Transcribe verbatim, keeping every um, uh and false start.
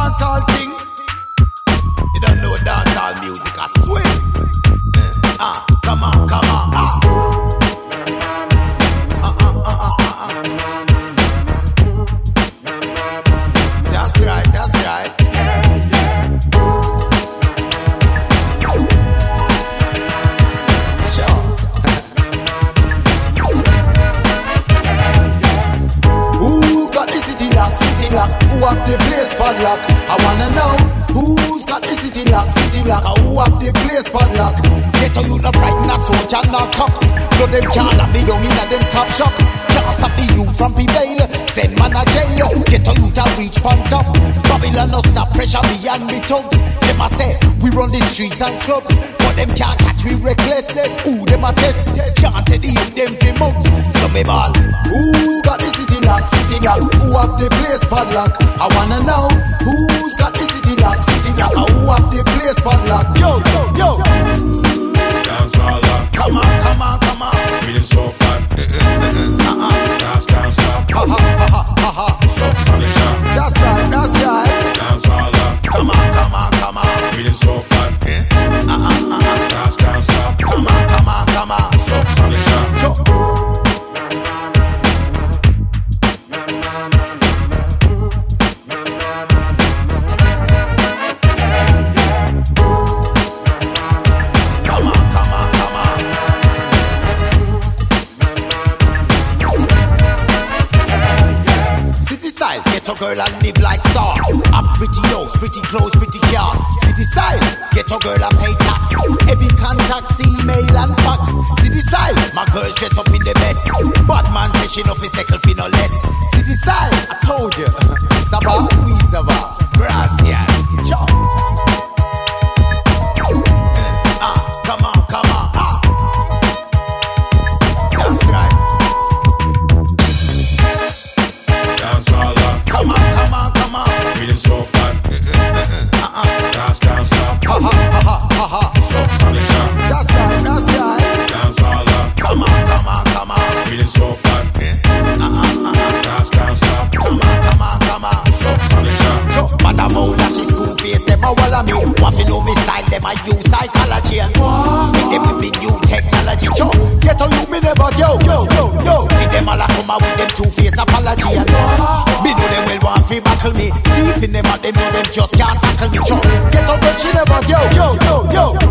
dancehall thing. You don't know dancehall music, I swear. Ah, uh, come on, come on, ah. Uh, uh, uh, uh, uh, uh. That's right, that's right. Sure. Who's got the city lock, city lock? Who have the place padlock? I wanna know. Who's got the city lock, city lock? Who have the place padlock? Get to you no frighten, not soldier, not cops. No them can't lock me down in a them cop shops. Can't stop the youth from prevail. Send man a jail. Get to you to reach pan top. Babylon no stop pressure me and me thugs. Them a say we run the streets and clubs, but them can't catch me reckless. Who them a test? Can't tell the youth them fi mugs. So me ball. Who's got the city lock, city lock? Who have the place padlock? I wanna know. Who's got the city lock, city lock? Who have the place padlock? Yo, yo, yo. Dancehall lock. Come on, come on, come on. Feeling so fat. Uh-uh. Dance can't stop. Ha ha ha ha ha ha. Subsonic shock. That's right, that's right. Dancehall lock. Come on, come on, come on. Feeling so fat. Uh-uh, uh-uh. Dance can't stop. Come on, come on, come on. Subsonic shock. Ghetto girl and live like star. I'm pretty house, pretty clothes, pretty car. City style, ghetto girl and pay tax. Every contact, email and fax. City style, my girls dress up in the best. Bad man say she no fi settle fi no less. City style, I told you. Saba, we saba. Gracias. Ciao. Ah, come on, come on, ah. That's right. Dancehall lock. Come on, come on, come on. Feeling so fat. Uh-uh. Dance can't stop. Ha ha ha ha ha ha. Subsonic shock. That's right, that's right. Dancehall lock. Come on, come on, come on. Feeling so fat. Uh-uh, uh-uh. Dance can't stop. Come on, come on, come on. Subsonic shock. Madam Ola, she school face, them a wall of me. Want to know me style, them a use psychology. And make them with new technology. Cho, get to you, me never yo, yo, yo, yo. See them all a come out with them two-face apology. And me know them well want to battle me. Deep in them out, them know them just can't tackle me. Cho, get to but she never yo, yo, yo, yo.